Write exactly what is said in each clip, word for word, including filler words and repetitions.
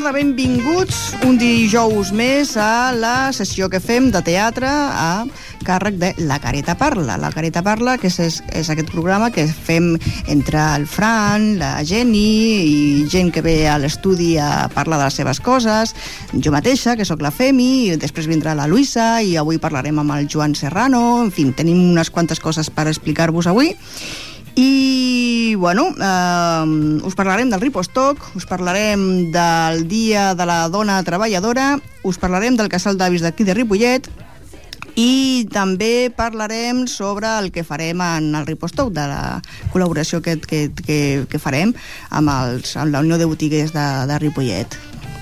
tarda, benvinguts un dijous més a la sessió que fem de teatre a càrrec de La Careta Parla. La Careta Parla, que és, és aquest programa que fem entre el Fran, la Jenny i gent que ve a l'estudi a parlar de les seves coses, jo mateixa, que sóc la Femi, i després vindrà la Luisa, i avui parlarem amb el Joan Serrano. En fi, tenim unes quantes coses per explicar-vos avui. I, bueno, eh, us parlarem del Ripostoc, us parlarem del Dia de la Dona Treballadora, us parlarem del Casal d'Avis d'aquí de Ripollet, i també parlarem sobre el que farem en el Ripostoc, de la col·laboració que, que, que, que farem amb, els, amb la Unió de Botiguers de, de Ripollet.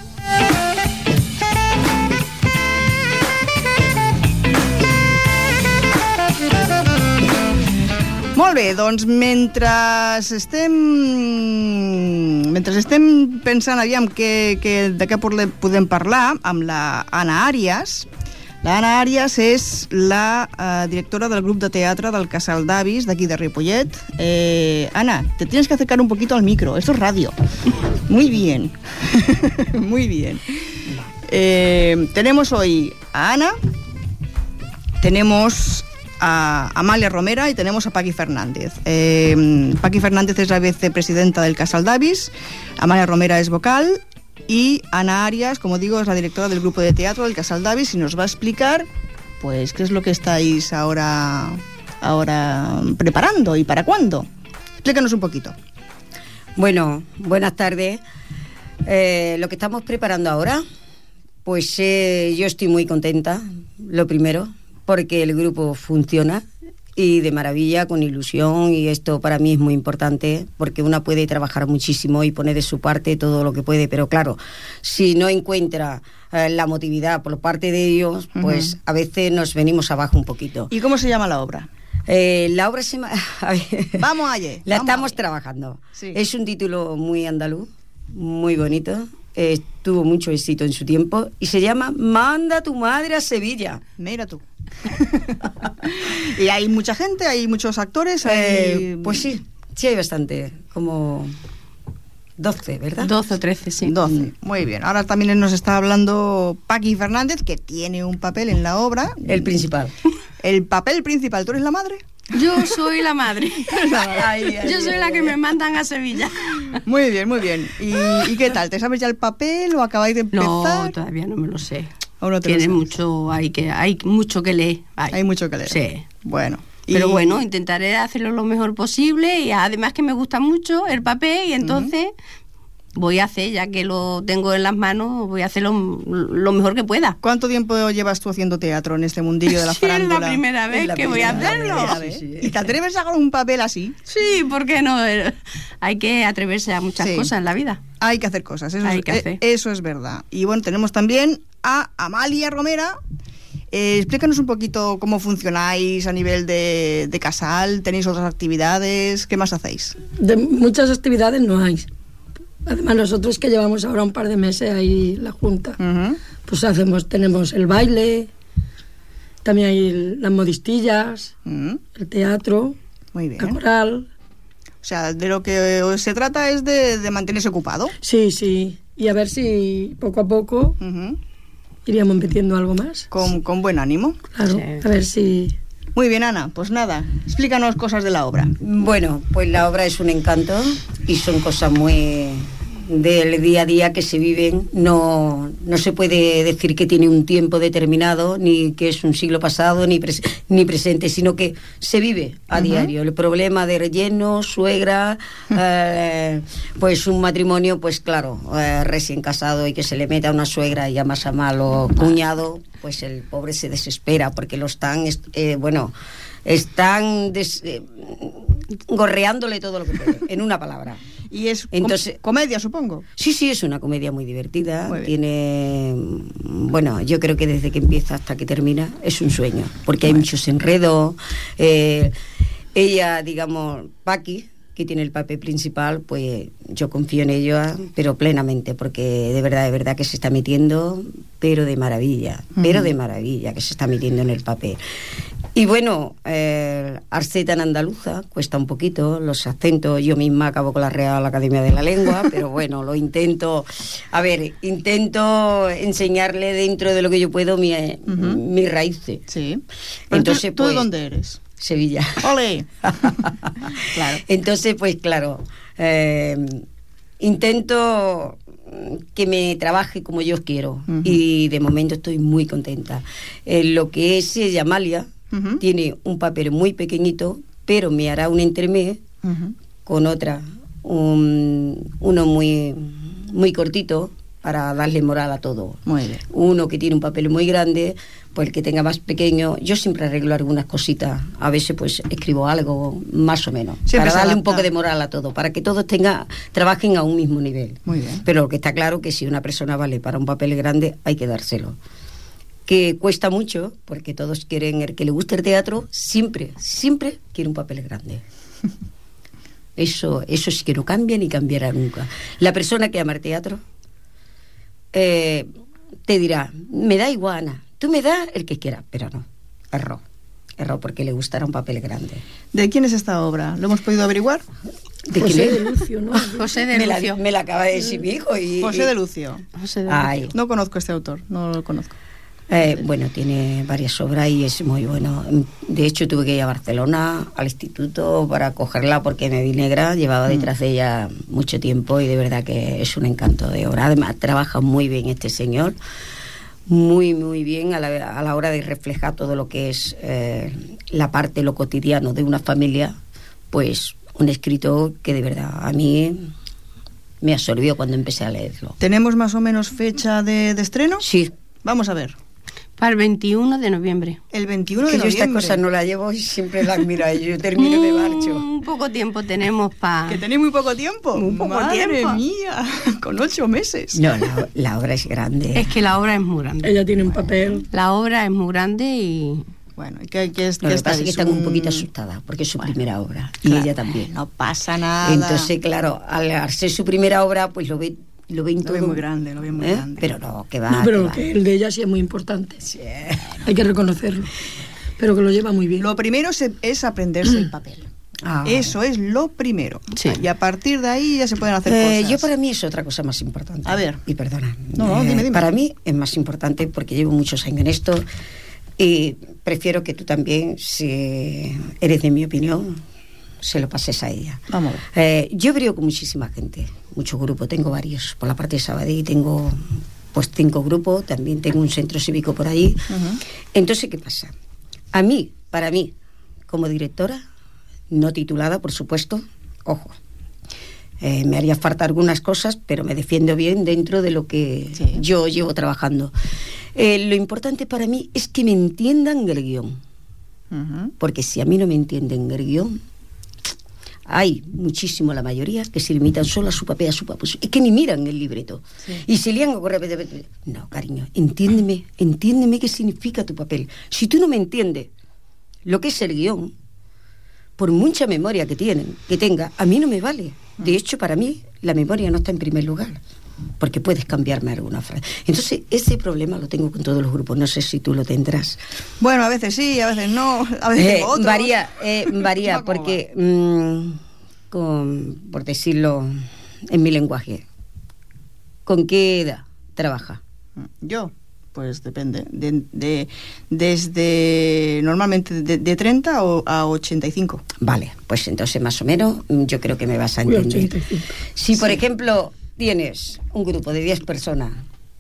Molt bé, doncs mentre estem mentre estem pensant aviam que, que, de què podem parlar amb la Anna Arias. La Anna Arias és la eh, directora del grup de teatre del Casal d'Avis d'aquí de Ripollet. Eh, Ana, te tienes que acercar un poquito al micro, esto es radio. Muy bien, muy bien. Eh, tenemos hoy a Ana, tenemos a Amalia Romera y tenemos a Paqui Fernández. Eh, Paqui Fernández es la vicepresidenta del Casal d'Avis, Amalia Romera es vocal y Ana Arias, como digo, es la directora del grupo de teatro del Casal d'Avis y nos va a explicar pues qué es lo que estáis ahora, ahora preparando y para cuándo. Explícanos un poquito. Bueno, buenas tardes. Eh, lo que estamos preparando ahora, pues eh, yo estoy muy contenta, lo primero, porque el grupo funciona y de maravilla, con ilusión, y esto para mí es muy importante porque una puede trabajar muchísimo y poner de su parte todo lo que puede, pero claro, si no encuentra eh, la motividad por parte de ellos, pues uh-huh. a veces nos venimos abajo un poquito. ¿Y cómo se llama la obra? Eh, la obra se llama... Vamos allá. La vamos estamos allá. trabajando. Sí. Es un título muy andaluz, muy bonito. Eh, tuvo mucho éxito en su tiempo y se llama Manda tu madre a Sevilla. Mira tú. ¿Y hay mucha gente? ¿Hay muchos actores? ¿Hay... Eh, pues sí, sí hay bastante, como doce, ¿verdad? doce o trece, sí. doce, muy bien. Ahora también nos está hablando Paqui Fernández, que tiene un papel en la obra. El principal. El papel principal. ¿Tú eres la madre? Yo soy la madre. Ay, ay, Yo soy la que me mandan a Sevilla. Muy bien, muy bien. ¿Y, ¿Y qué tal? ¿Te sabes ya el papel o acabáis de empezar? No, todavía no me lo sé. ¿O no te Tiene lo mucho, hay que, hay mucho que leer. Hay, hay mucho que leer. Sí. Bueno. Y... Pero bueno, intentaré hacerlo lo mejor posible y además que me gusta mucho el papel y entonces uh-huh. voy a hacer, ya que lo tengo en las manos, voy a hacerlo lo mejor que pueda. ¿Cuánto tiempo llevas tú haciendo teatro en este mundillo de la sí, farándula? Es la primera vez la que primera, voy a hacerlo. Vez. Sí, sí. ¿Y te atreves a hacer un papel así? Sí, ¿por qué no? Hay que atreverse a muchas sí. cosas en la vida. Hay que hacer cosas, eso, Hay es, que hacer. eso es verdad. Y bueno, tenemos también a Amalia Romera. Eh, explícanos un poquito cómo funcionáis a nivel de, de casal. ¿Tenéis otras actividades? ¿Qué más hacéis? De muchas actividades no hay. Además nosotros que llevamos ahora un par de meses ahí la junta, uh-huh. pues hacemos, tenemos el baile, también hay las modistillas, uh-huh. el teatro, muy bien. El coral. O sea, de lo que se trata es de, de mantenerse ocupado. Sí, sí. Y a ver si poco a poco uh-huh. iríamos metiendo algo más. Con, con buen ánimo. Claro, sí. A ver si... Muy bien, Ana, pues nada, explícanos cosas de la obra. Bueno, pues la obra es un encanto y son cosas muy del día a día que se viven. No, no se puede decir que tiene un tiempo determinado, ni que es un siglo pasado, ni, pres- ni presente, sino que se vive a uh-huh. diario. El problema de relleno, suegra, uh-huh. eh, pues un matrimonio, pues claro, eh, recién casado y que se le meta una suegra y a más a malo cuñado, pues el pobre se desespera porque lo están, eh, bueno, están des, eh, gorreándole todo lo que puede, en una palabra. Y es Entonces, com- comedia, supongo. Sí, sí, es una comedia muy divertida. Muy Tiene, bueno, yo creo que desde que empieza hasta que termina es un sueño, porque hay muchos enredos. Eh, ella, digamos, Paqui, que tiene el papel principal, pues yo confío en ella, pero plenamente, porque de verdad, de verdad que se está metiendo, pero de maravilla, uh-huh. pero de maravilla que se está metiendo en el papel. Y bueno, eh, Arceta en andaluza cuesta un poquito, los acentos, yo misma acabo con la Real Academia de la Lengua, pero bueno, lo intento, a ver, intento enseñarle dentro de lo que yo puedo mi, uh-huh. mis raíces. Sí. Entonces, ¿tú, ¿tú pues, de dónde eres? Sevilla. ¡Ole! Claro. Entonces, pues claro, eh, intento que me trabaje como yo quiero, uh-huh. y de momento estoy muy contenta. Eh, lo que es Yamalia, uh-huh. tiene un papel muy pequeñito, pero me hará un intermedio uh-huh. con otra, un, uno muy, muy cortito, para darle moral a todo. Muy bien. Uno que tiene un papel muy grande, pues el que tenga más pequeño, yo siempre arreglo algunas cositas, a veces pues escribo algo más o menos, siempre para darle un poco de moral a todo, para que todos tenga, trabajen a un mismo nivel. Muy bien. Pero lo que está claro que si una persona vale para un papel grande, hay que dárselo. Que cuesta mucho, porque todos quieren, el que le guste el teatro, siempre, siempre quiere un papel grande. Eso, eso sí que no cambia ni cambiará nunca. La persona que ama el teatro Eh, te dirá, me da igual, Ana, tú me das el que quieras, pero no, error, error, porque le gustará un papel grande. ¿De quién es esta obra? ¿Lo hemos podido averiguar? ¿De José quién es? de Lucio, ¿no? José de me Lucio. La, me la acaba de decir mi hijo. Y, José y... de Lucio. José de Ay. Lucio. No conozco a este autor, no lo conozco. Eh, bueno, tiene varias obras y es muy bueno. De hecho, tuve que ir a Barcelona, al instituto, para cogerla porque me vi negra. Llevaba detrás de ella mucho tiempo y de verdad que es un encanto de obra. Además, trabaja muy bien este señor, muy, muy bien a la, a la hora de reflejar todo lo que es eh, la parte, lo cotidiano de una familia. Pues un escritor que de verdad a mí me absorbió cuando empecé a leerlo. ¿Tenemos más o menos fecha de, de estreno? Sí. Vamos a ver. Para el veintiuno de noviembre. El veintiuno de que yo noviembre. estas cosas no las llevo y siempre las miro y yo termino y me marcho. Un poco tiempo tenemos para... ¿Que tenéis muy poco tiempo? Muy poco ¡Madre tiempo. mía! Con ocho meses. No, la, la obra es grande. Es que la obra es muy grande. Ella tiene un papel. La obra es muy grande y... Bueno, ¿qué, qué es, Lo qué que pasa es que están un... un poquito asustadas porque es su Bueno, primera obra claro, y ella también. No pasa nada. Entonces, claro, al ser su primera obra, pues lo ve, lo ven Lo todo. ve muy grande, lo ve muy ¿Eh? grande. Pero no, que va. No, pero que va. que el de ella sí es muy importante. Sí. Hay que reconocerlo. Pero que lo lleva muy bien. Lo primero se- es aprenderse el papel. Ah. Eso es lo primero. Sí. Y a partir de ahí ya se pueden hacer Eh, cosas. yo para mí es otra cosa más importante. A ver. Y perdona. No, no, dime, dime. Para mí es más importante porque llevo muchos años en esto y prefiero que tú también, si eres de mi opinión, se lo pases a ella. Vamos a ver. Eh, yo brego con muchísima gente, muchos grupos, tengo varios. Por la parte de Sabadell tengo pues cinco grupos, también tengo un centro cívico por ahí. Ujú. Entonces, ¿qué pasa? A mí, para mí, como directora, no titulada, por supuesto, ojo, eh, me haría falta algunas cosas, pero me defiendo bien dentro de lo que Sí. yo llevo trabajando. Eh, lo importante para mí es que me entiendan el guión, Ujú. porque si a mí no me entienden el guión, hay muchísimo, la mayoría, que se limitan solo a su papel, a su papel. Es que ni miran el libreto. Sí. Y se lían a correr. No, cariño, entiéndeme, entiéndeme qué significa tu papel. Si tú no me entiendes lo que es el guión, por mucha memoria que tienen, que tenga, a mí no me vale. De hecho, para mí, la memoria no está en primer lugar, porque puedes cambiarme alguna frase. Entonces, ese problema lo tengo con todos los grupos. No sé si tú lo tendrás. Bueno, a veces sí, a veces no, a veces Eh, tengo otros. varía, eh, varía, Va como porque, mm, con, por decirlo en mi lenguaje, ¿con qué edad trabaja? Yo, pues depende. De, de- desde normalmente de, de treinta o a ochenta y cinco. Vale, pues entonces más o menos mm, yo creo que me vas a Uy, entender. ochenta y cinco. Si, por ejemplo, tienes un grupo de diez personas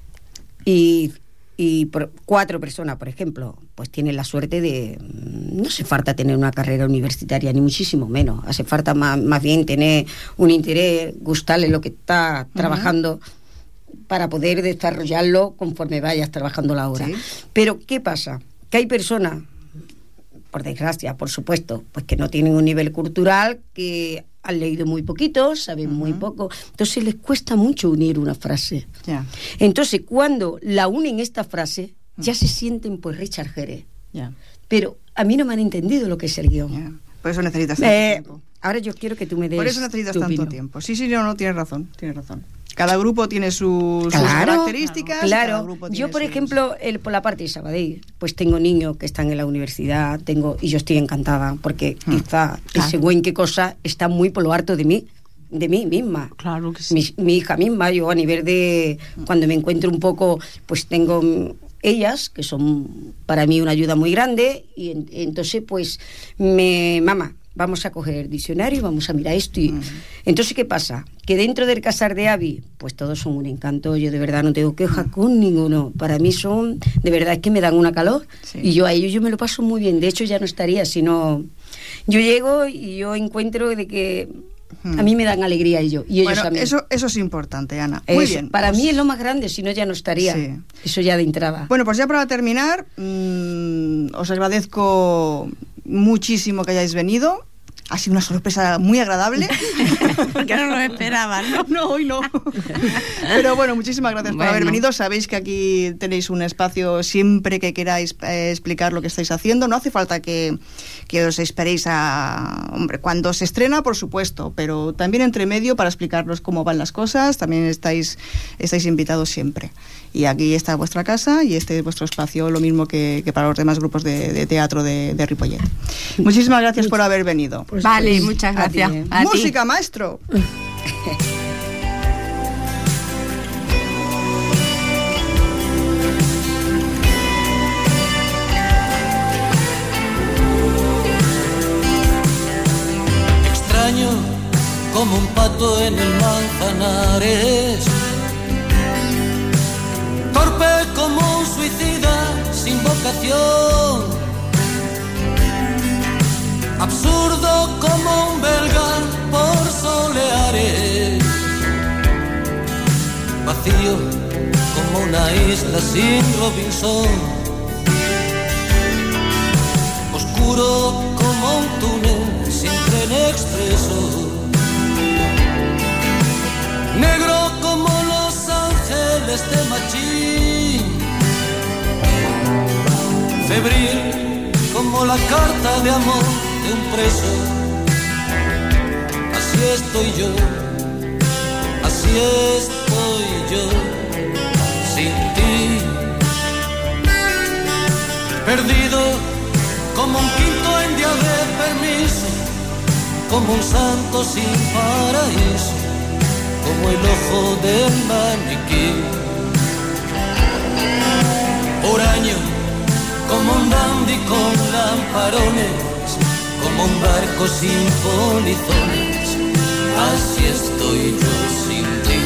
y, y por cuatro personas, por ejemplo, pues tienes la suerte de... No hace falta tener una carrera universitaria, ni muchísimo menos. Hace falta más, más bien tener un interés, gustarle lo que está trabajando para poder desarrollarlo conforme vayas trabajando la obra. Sí. Pero, ¿qué pasa? Que hay personas, por desgracia, por supuesto, pues que no tienen un nivel cultural, que han leído muy poquito, saben muy poco, entonces les cuesta mucho unir una frase. Ya, Entonces, cuando la unen esta frase, ya se sienten pues Richard Gere. ya, Pero a mí no me han entendido lo que es el guión. ya. Por eso necesitas tanto Eh, tiempo. ahora yo quiero que tú me des Por eso necesitas tu tanto opinión. tiempo. Sí, sí, no, no, tienes razón, tienes razón. Cada grupo tiene sus, claro, sus características. Claro, cada grupo tiene yo por sus... ejemplo, el, por la parte de Sabadell, pues tengo niños que están en la universidad, tengo y yo estoy encantada porque hmm. quizá claro. según qué cosa está muy por lo harto de mí, de mí misma. Claro que sí. Mi, mi hija misma, yo a nivel de cuando me encuentro un poco, pues tengo ellas que son para mí una ayuda muy grande y en, entonces pues me mamá vamos a coger el diccionario y vamos a mirar esto y uh-huh. entonces ¿qué pasa? Que dentro del Casar de Avi pues todos son un encanto, yo de verdad no tengo queja con ninguno, para mí son de verdad es que me dan una calor sí. y yo a ellos yo me lo paso muy bien, de hecho ya no estaría sino yo llego y yo encuentro de que a mí me dan alegría ellos y ellos bueno, también. Eso, eso es importante, Ana. Muy eso, bien. Para pues... mí es lo más grande, si no ya no estaría. Sí. Eso ya de entrada. Bueno, pues ya para terminar, mmm, os agradezco muchísimo que hayáis venido. Ha sido una sorpresa muy agradable. Porque no lo esperaban, ¿no? No, hoy no. Pero bueno, muchísimas gracias bueno. por haber venido. Sabéis que aquí tenéis un espacio siempre que queráis eh, explicar lo que estáis haciendo. No hace falta que, que os esperéis a... Hombre, cuando se estrena, por supuesto, pero también entre medio para explicarnos cómo van las cosas. También estáis, estáis invitados siempre. Y aquí está vuestra casa y este es vuestro espacio, lo mismo que, que para los demás grupos de, de teatro de, de Ripollet. Muchísimas gracias por haber venido. Pues vale, pues, muchas gracias. A Música, ti. Maestro. Extraño como un pato en el Manzanares, torpe como un suicida sin vocación, absurdo como un belga por soleares, vacío como una isla sin Robinson, oscuro como un túnel sin tren expreso, negro como los ángeles de Machín, febril como la carta de amor de un preso. Así estoy yo, así estoy yo, sin ti, perdido como un quinto en día de permiso, como un santo sin paraíso, como el ojo del maniquí, huraño como un dandy con lamparones, como un barco sin polizones, así estoy yo sin ti,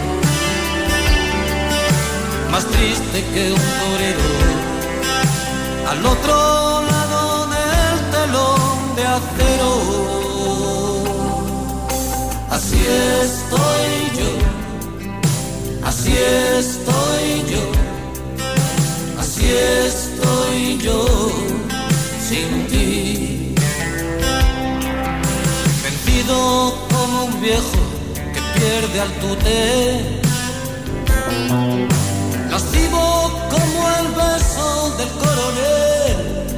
más triste que un torero, al otro lado del telón de acero, así estoy yo, así estoy yo, así estoy yo sin ti, vencido como un viejo que pierde al tute, lascivo como el beso del coronel,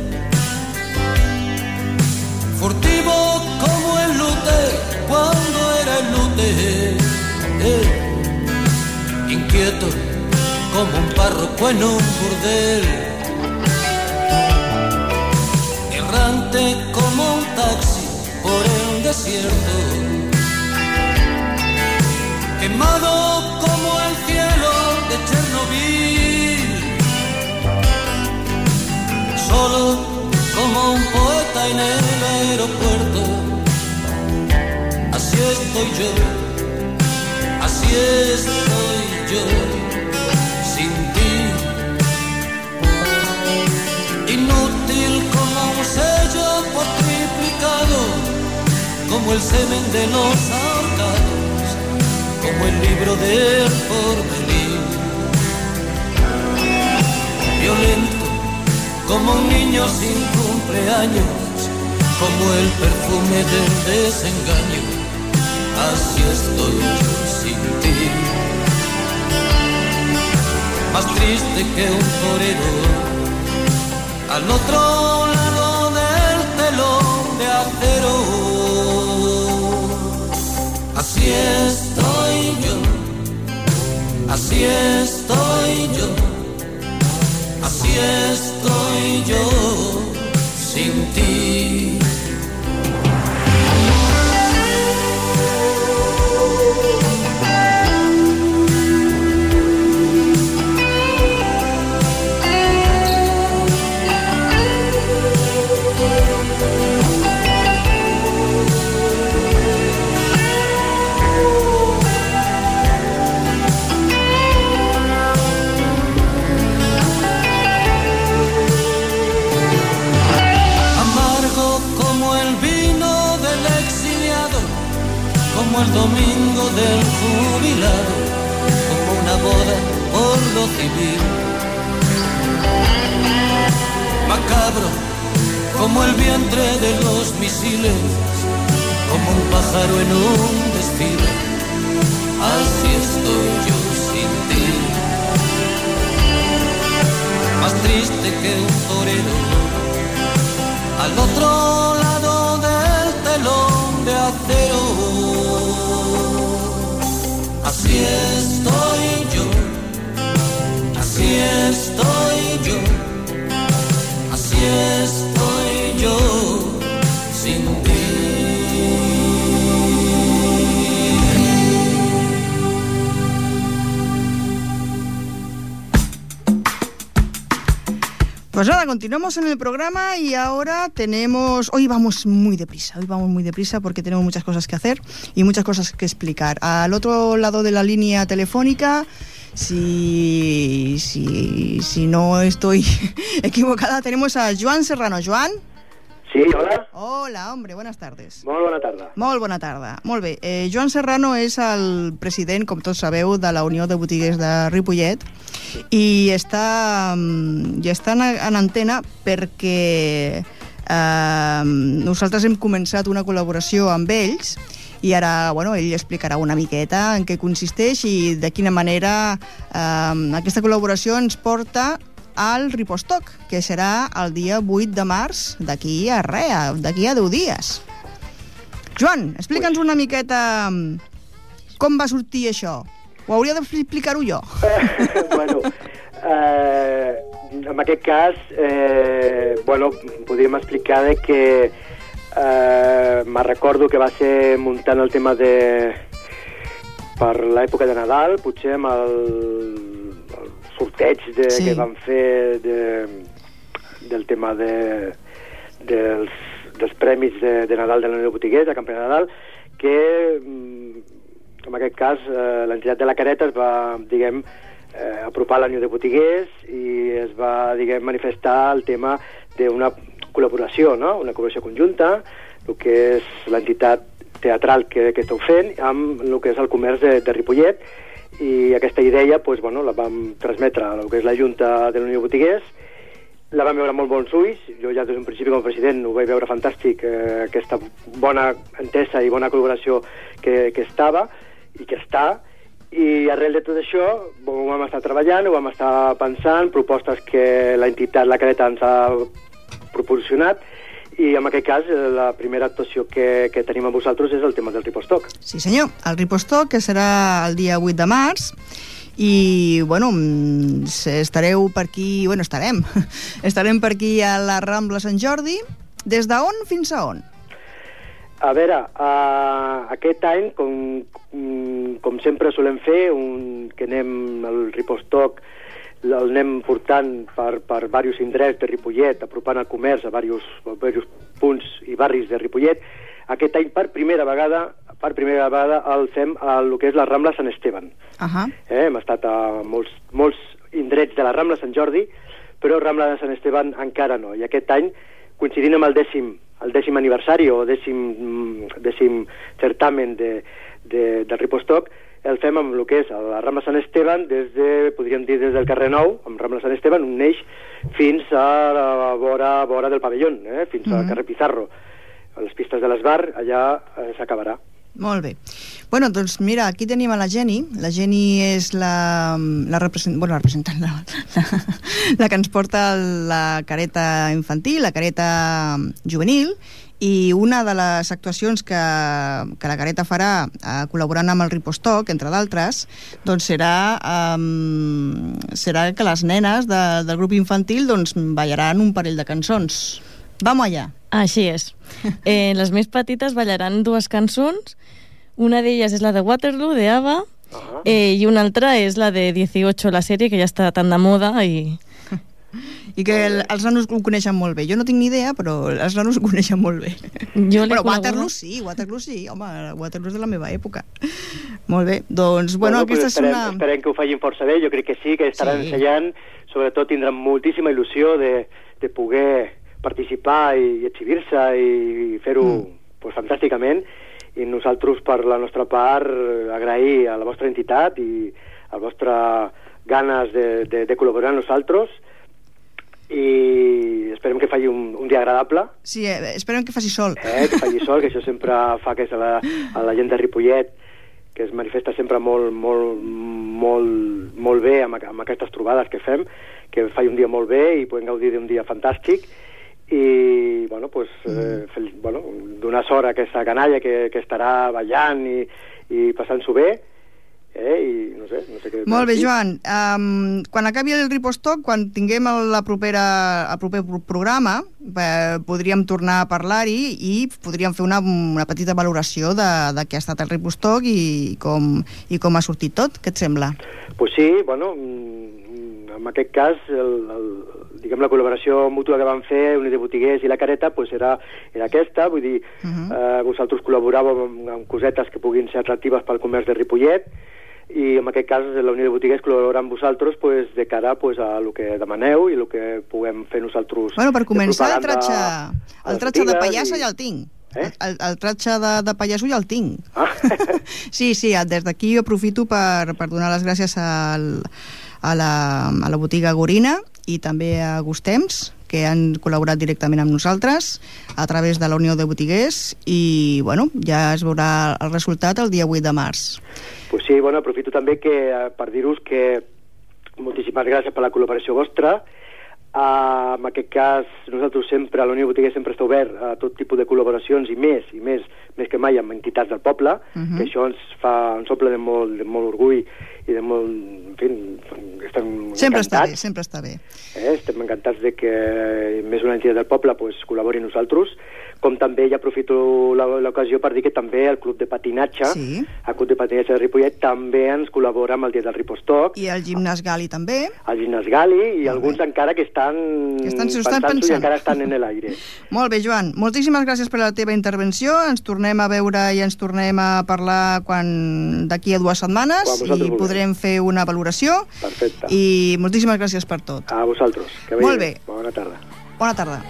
furtivo como el lute cuando era el lute, eh, inquieto como un párroco en un burdel, errante como un taxi por el desierto, quemado como el cielo de Chernobyl, solo como un poeta en el aeropuerto, así estoy yo, así estoy yo sin ti, inútil como un sello por triplicado, como el semen de los ahorcados, como el libro del porvenir, violento como un niño sin cumpleaños, como el perfume del desengaño, así estoy yo sin ti, más triste que un torero, al otro lado del telón de acero, así estoy yo, Así estoy yo, así estoy yo, sin ti. Como el domingo del jubilado, como una boda por lo civil. Macabro, como el vientre de los misiles, como un pájaro en un desfile. Así estoy yo sin ti. Más triste que un torero, al otro lado del telón de acero. Así estoy yo, así estoy yo, así estoy yo, sin ti. Pues nada, continuamos en el programa y ahora tenemos... Hoy vamos muy deprisa, hoy vamos muy deprisa porque tenemos muchas cosas que hacer y muchas cosas que explicar. Al otro lado de la línea telefónica, si, si, si no estoy equivocada, tenemos a Joan Serrano. Joan? Sí, hola. Hola, hombre, buenas tardes. Molt bona tarda. Molt bona tarda. Molt bé. Eh, Joan Serrano és el president, com tots sabeu, de la Unió de Botiguers de Ripollet i està, i està en, en antena perquè eh, nosaltres hem començat una col·laboració amb ells i ara, bueno, ell explicarà una miqueta en què consisteix i de quina manera eh, aquesta col·laboració ens porta al Ripostock, que serà el dia vuit de març, d'aquí a res, d'aquí a deu dies. Joan, explica'ns una miqueta com va sortir això. Ho hauria d'explicar-ho jo. bueno, eh, en aquest cas, eh, bueno, podríem explicar de que eh, me recordo que va ser muntant el tema de... per l'època de Nadal, potser amb el... sorteig de, sí. que van fer de, del tema de, dels, dels premis de, de Nadal de la Unió de Botiguers, de Campanya de Nadal, que en aquest cas eh, l'entitat de la Careta es va, diguem, eh, apropar a la Unió de Botiguers i es va, diguem, manifestar el tema d'una col·laboració, no? Una col·laboració conjunta, el que és l'entitat teatral que, que esteu fent amb el que és el comerç de, de Ripollet, i aquesta idea pues, bueno, la vam transmetre a el que és la Junta de la Unió de Botiguers, la vam veure molt bons ulls, jo ja des d'un principi com a president ho vaig veure fantàstic, eh, aquesta bona entesa i bona col·laboració que, que estava i que està, i arrel de tot això ho vam estar treballant, ho vam estar pensant, propostes que l'entitat, la Careta ens ha proporcionat, i en aquest cas la primera actuació que, que tenim amb vosaltres és el tema del Ripostock. Sí senyor, el Ripostock, que serà el dia vuit de març, i bueno, estareu per aquí, bueno, estarem estarem per aquí a la Rambla Sant Jordi. Des d'on fins a on? A veure, uh, aquest any, com, com sempre solem fer, un, que anem al Ripostock, el anem portant per, per diversos indrets de Ripollet, apropant el comerç a diversos punts i barris de Ripollet. Aquest any, per primera vegada, per primera vegada el fem a el que és la Rambla Sant Esteban. Uh-huh. eh, hem estat a molts, molts indrets de la Rambla Sant Jordi, però Rambla de Sant Esteban encara no. I aquest any, coincidint amb el dècim, el dècim aniversari o dècim, dècim certamen de, de, del Ripostock, el fem amb el que és la Rambla Sant Esteban, des de, podríem dir des del carrer Nou, amb Rambla Sant Esteban, un eix fins a la vora, vora del pavellón, eh? fins mm-hmm. al carrer Pizarro. A les pistes de l'Esbar, allà eh, s'acabarà. Molt bé. Bueno, doncs mira, aquí tenim a la Geni. La Geni és la, la, represent... bueno, la representant, la, la, la que ens porta la careta infantil, la careta juvenil, i una de les actuacions que, que la Careta farà eh, col·laborant amb el Ripostoc, entre d'altres, doncs serà, um, serà que les nenes de, del grup infantil doncs, ballaran un parell de cançons. Vamos allá. Així és. Eh, les més petites ballaran dues cançons. Una d'elles és la de Waterloo, de ABBA, uh-huh. eh, i una altra és la de dieciocho, la sèrie, que ja està tan de moda i... I que el, els nanos ho coneixen molt bé. Jo no tinc ni idea, però els nanos ho coneixen molt bé. Jo bueno, Waterloo sí, Waterloo sí, home, Waterloo és de la meva època. Molt bé, doncs, bueno, bueno aquesta esperem, és una... Esperem que ho facin força bé, jo crec que sí, que estaran sí. ensenyant, sobretot tindran moltíssima il·lusió de, de poder participar i, i exhibir-se i fer-ho mm. pues, fantàsticament, i nosaltres, per la nostra part, agrair a la vostra entitat i a les vostres ganes de, de, de col·laborar amb nosaltres, i esperem que faci un, un dia agradable. Sí, eh, esperem que faci sol. Eh, que faci sol, que això sempre fa que és a la, a la gent de Ripollet, que es manifesta sempre molt, molt, molt, molt bé amb, amb aquestes trobades que fem, que faci un dia molt bé i podem gaudir d'un dia fantàstic i, bueno, pues, eh, fel, bueno, donar sort a aquesta canalla que, que estarà ballant i, i passant-s'ho bé. Eh, i no sé, no sé què... Molt bé, Joan, um, quan acabi el Ripostoc, quan tinguem el, la propera, el proper programa, eh, podríem tornar a parlar-hi i podríem fer una, una petita valoració de, de què ha estat el Ripostoc i com, i com ha sortit tot. Què et sembla? Pues sí, bueno, en aquest cas, el, el, diguem, la col·laboració mútua que van fer Unió de Botiguers i la Careta pues era, era aquesta, vull dir, uh-huh. eh, vosaltres col·laboràveu amb, amb cosetes que puguin ser atractives pel comerç de Ripollet, i en aquest cas la Unió de Botiguers col·laborarà amb vosaltres pues, de cara pues, a el que demaneu i el que puguem fer nosaltres. Bueno, per començar, el tratge, el tratge de pallassa i... ja el tinc. Eh? El, el tratge de, de pallasso ja el tinc. Ah. Sí, sí, des d'aquí jo aprofito per, per donar les gràcies al, a, la, a la botiga Gorina i també a Gustems, que han col·laborat directament amb nosaltres a través de la Unió de Botiguers i, bueno, ja es veurà el resultat el dia vuit de març. Pues sí, bueno, aprofito també que, per dir-vos que moltíssimes gràcies per la col·laboració vostra. Uh, en aquest cas, nosaltres sempre, a la Unió de Botiguers sempre està obert a tot tipus de col·laboracions i més, i més, més que mai amb entitats del poble, uh-huh. que això ens fa, ens omple de molt, de molt orgull i de molt, en fi, estem sempre encantats. Està bé, sempre està bé. Eh, estem encantats de que més una entitat del poble pues, col·labori amb nosaltres, com també ja aprofito l'ocasió per dir que també el Club de Patinatge, sí. el Club de Patinatge de Ripollet també ens col·labora amb el dia del Ripostoc. I el Gimnàs Gali també. El Gimnàs Gali i Molt alguns bé. encara que estan, que estan, estan pensant i encara estan en l'aire. Molt bé, Joan, moltíssimes gràcies per la teva intervenció. Ens tornem a veure i ens tornem a parlar quan d'aquí a dues setmanes i podrem fer una valoració. Perfecte. I moltíssimes gràcies per tot. A vosaltres. Que Molt bé. Bona tarda. Bona tarda.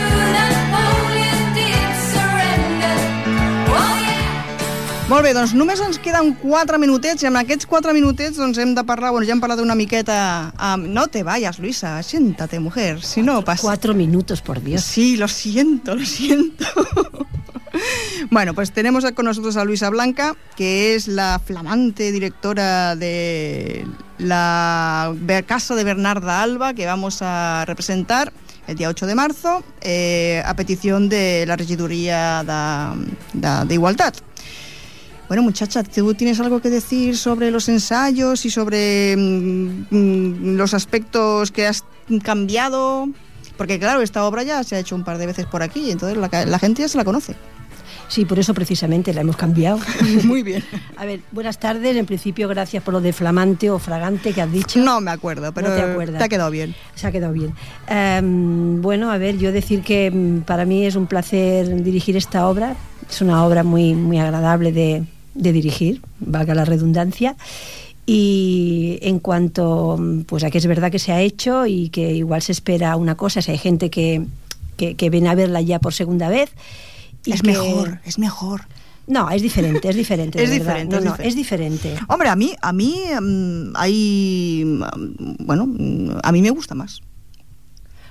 Molt bé, doncs només ens queden quatre minutets i amb aquests quatre minutets doncs hem de parlar, bueno, ja hem parlat una miqueta amb... No te vayas, Luisa, siéntate, mujer, si no pasa... Cuatro minutos, por Dios. Sí, lo siento, lo siento. Bueno, pues tenemos con nosotros a Luisa Blanca, que es la flamante directora de la Casa de Bernarda Alba, que vamos a representar el día ocho de marzo, eh, a petición de la Regiduría de, de, de Igualdad. Bueno, muchacha, ¿tú tienes algo que decir sobre los ensayos y sobre mmm, los aspectos que has cambiado? Porque claro, esta obra ya se ha hecho un par de veces por aquí, entonces la, la gente ya se la conoce. Sí, por eso precisamente la hemos cambiado. Muy bien. A ver, buenas tardes. En principio, gracias por lo de flamante o fragante que has dicho. No me acuerdo, pero no te, acuerdas. Te ha quedado bien. Se ha quedado bien. Um, bueno, a ver, yo decir que para mí es un placer dirigir esta obra. Es una obra muy, muy agradable de, de dirigir, valga la redundancia. Y en cuanto pues a que es verdad que se ha hecho y que igual se espera una cosa, si hay gente que, que, que viene a verla ya por segunda vez. Es que... mejor, es mejor. No, es diferente, es diferente. es, de diferente no, es no, diferente, es diferente. Hombre, a mí, a mí um, hay, um, bueno, a mí me gusta más.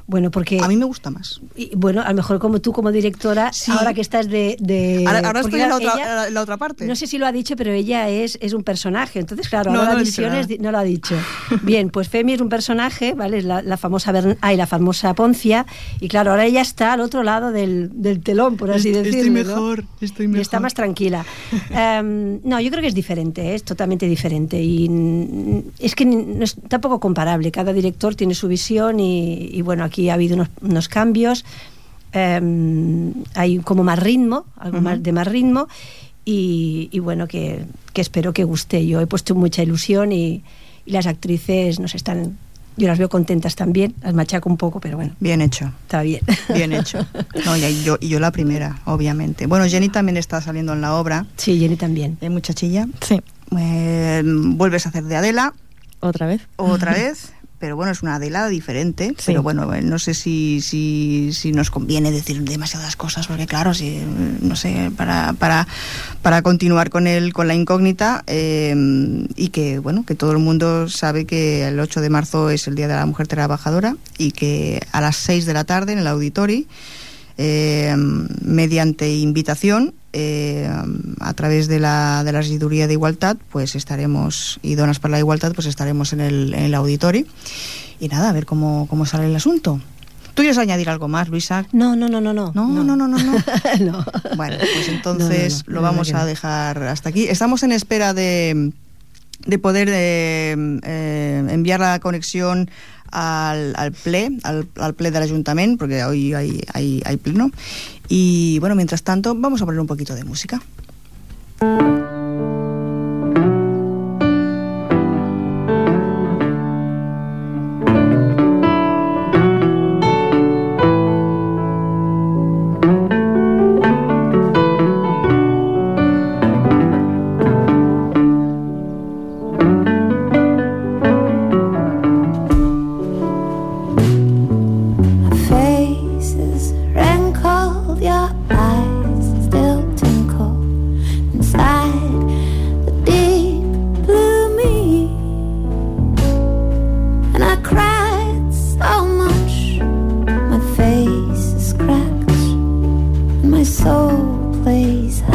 Bueno, porque... A mí me gusta más. Y, bueno, a lo mejor como tú como directora, Sí. ahora que estás de... de Ahora, ahora porque estoy en la otra, ella- la, la otra parte. No sé si lo ha dicho, pero ella es, es un personaje. Entonces, claro, No, ahora no la he dicho visión nada. es di- no lo ha dicho. Bien, pues Femi es un personaje, ¿vale? Es la, la famosa Bern- ay, la famosa Poncia. Y claro, ahora ella está al otro lado del, del telón, por así Estoy decirlo. ¿no? mejor, estoy Y mejor. está más tranquila. Em, no, yo creo que es diferente, ¿eh? Es totalmente diferente. Y mm, es que no es tampoco comparable. Cada director tiene su visión y, y bueno, aquí ha habido unos, unos cambios. Em, hay como más ritmo, algo Ujú. más de más ritmo. Y, y bueno, que, que espero que guste. Yo he puesto mucha ilusión y, y las actrices nos están... Yo las veo contentas también, las machaco un poco, pero bueno, Bien hecho. está bien. Bien hecho. No, y yo, y yo la primera, obviamente. Bueno, Jenny también está saliendo en la obra. Sí, Jenny también. ¿Eh, muchachilla? Sí, Eh, vuelves a hacer de Adela otra vez. otra vez, pero bueno, es una Adela diferente. Sí. Pero bueno, eh, no sé si, si, si nos conviene decir demasiadas cosas, porque claro, si, no sé, para, para, para continuar con el, con la incógnita, eh, y que bueno, que todo el mundo sabe que el ocho de marzo es el Día de la Mujer Trabajadora y que a las seis de la tarde en el Auditori, eh, mediante invitación, eh, a través de la, de la regiduría de Igualtat, pues estaremos, y Donas para la Igualtat, pues estaremos en el, en el Auditori. Y nada, a ver cómo, cómo sale el asunto. ¿Tú quieres añadir algo más, Luisa? No, no, no, no, no. No, no, no, no, no. No. Bueno, pues entonces No, no, no, lo de vamos verdad a que no. dejar hasta aquí. Estamos en espera de, de poder eh, eh, enviar la conexión al, al ple, al, al ple del Ayuntamiento, porque hoy hay, hay, hay pleno. Y bueno, mientras tanto, vamos a poner un poquito de música. Faces wrinkled, your eyes still twinkle inside the deep blue me. And I cried so much, my face is cracked, and my soul plays